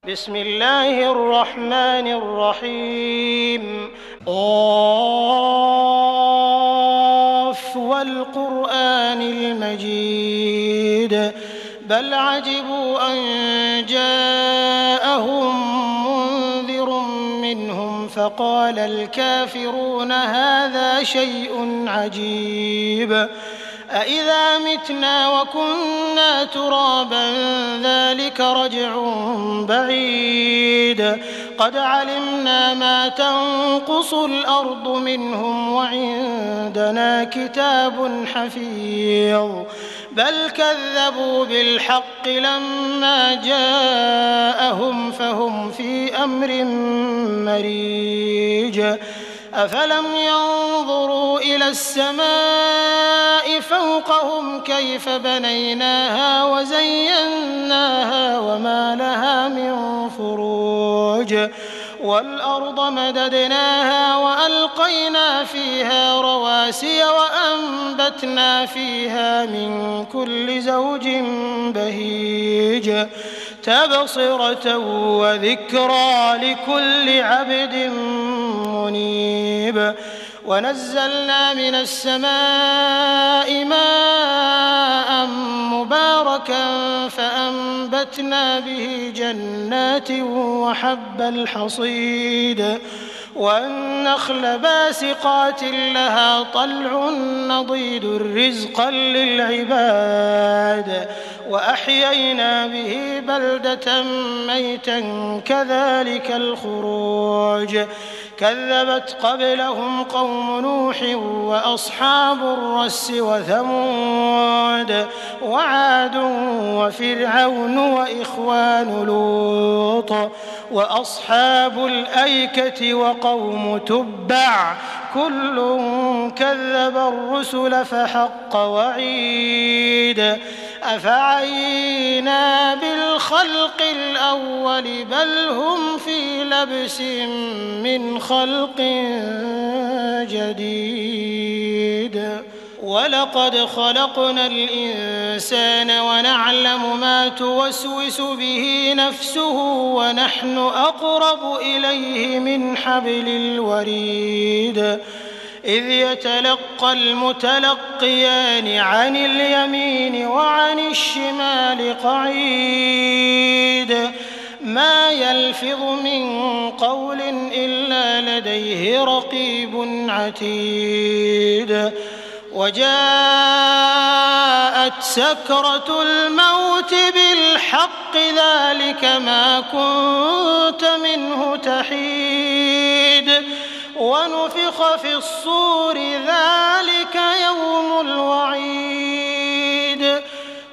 بسم الله الرحمن الرحيم قاف والقرآن المجيد بل عجبوا أن جاءهم منذر منهم فقال الكافرون هذا شيء عجيب أإذا متنا وكنا ترابا ذلك رجع بعيد قد علمنا ما تنقص الأرض منهم وعندنا كتاب حفيظ بل كذبوا بالحق لما جاءهم فهم في أمر مريج أفلم ينظروا إلى السماء فوقهم كيف بنيناها وزيناها وما لها من فروج والأرض مددناها وألقينا فيها رواسي وأنبتنا فيها من كل زوج بهيج تبصرة وذكرى لكل عبد منيب ونزلنا من السماء ماء مباركا فأنبتنا به جنات وحب الحصيد والنخل باسقات لها طلع نضيد رزقا للعباد وأحيينا به بلدة ميتا كذلك الخروج كذبت قبلهم قوم نوح وأصحاب الرس وثمود وعاد وفرعون وإخوان لوط وأصحاب الأيكة وقوم تبع كل كذب الرسل فحق وعيد أفعينا بالخلق الأول بل هم في لبس من خلق جديد ولقد خلقنا الإنسان ونعلم ما توسوس به نفسه ونحن أقرب إليه من حبل الوريد إذ يتلقى المتلقيان عن اليمين وعن الشمال قعيد ما يلفظ من قول إلا لديه رقيب عتيد وجاءت سكرة الموت بالحق ذلك ما كنت منه تحيد ونفخ في الصور ذلك يوم الوعيد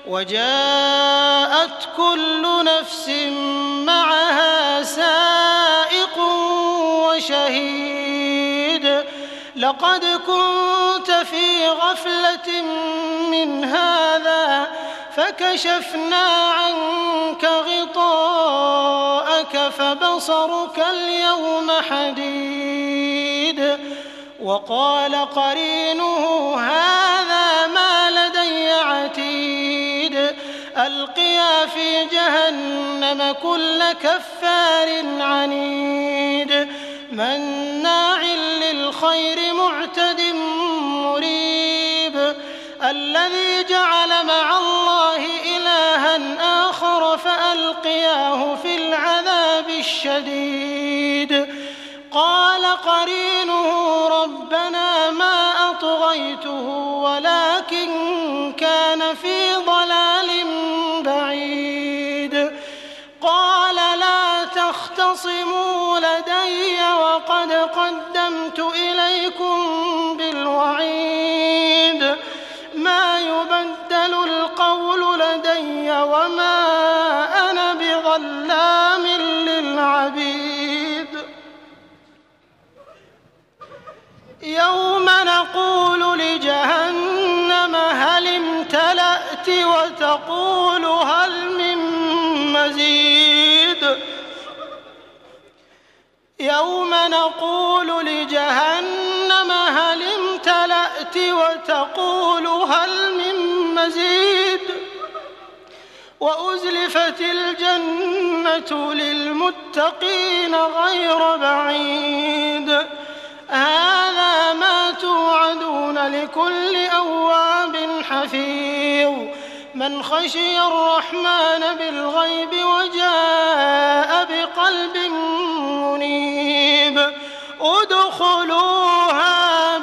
وجاءت كل نفس معها سائق وشهيد لقد كنت في غفلة من هذا فكشفنا عنك غطاءك فبصرك اليوم حديد وقال قرينه هذا ما لدي عتيد ألقيا في جهنم كل كفار عنيد مناع للخير معتد مريب الذي جعل مع الله إلها آخر فألقياه في العذاب الشديد قال قرينه ربنا ما أطغيته ولكن كان في ضلال بعيد قال لا تختصموا لدي وقد قدمت إليكم بالوعيد ما يبدل القول لدي وما أنا بظلام للعبيد يوم نقول لجهنم هل امتلأت وتقول هل من مزيد يوم نقول لجهنم هل امتلأت وتقول هل من مزيد وأزلفت الجنة للمتقين غير بعيد هذا ما توعدون لكل أواب حفيظ من خشي الرحمن بالغيب وجاء بقلب منيب ادخلوها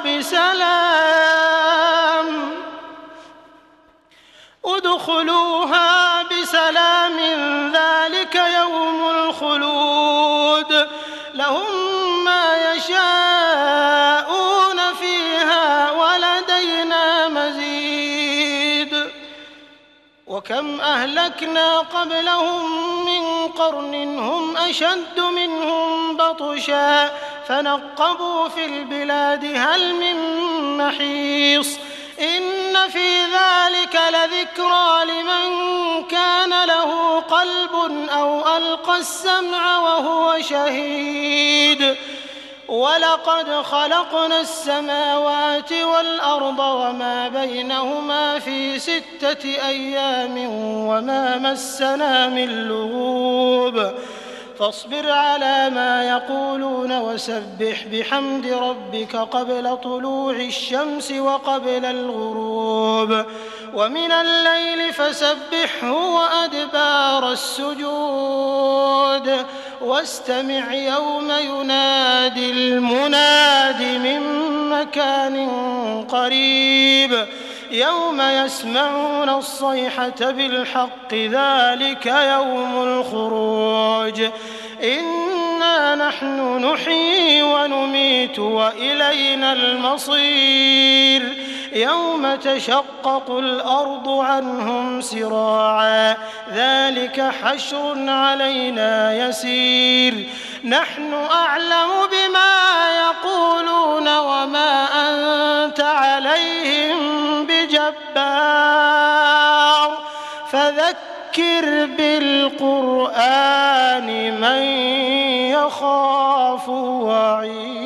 بسلام ذلك يوم الخلود لهم ما يشاءون فيها ولدينا مزيد وكم أهلكنا قبلهم من قرن هم أشد منهم بطشا فنقبوا في البلاد هل من محيص إن في ذلك لذكرى لمن كان له قلب أو ألقى السمع وهو شهيد ولقد خلقنا السماوات والأرض وما بينهما في 6 أيام وما مسنا من لغوب فاصبر على ما يقولون وسبح بحمد ربك قبل طلوع الشمس وقبل الغروب ومن الليل فسبحه وأدبار السجود واستمع يوم ينادي المناد من مكان قريب يوم يسمعون الصيحة بالحق ذلك يوم الخروج إنا نحن نحيي ونميت وإلينا المصير يوم تشقق الأرض عنهم سراعا ذلك حشر علينا يسير نحن أعلم بما يقولون وما أنت عليهم بجبار فذكر بالقرآن من يخاف وعيد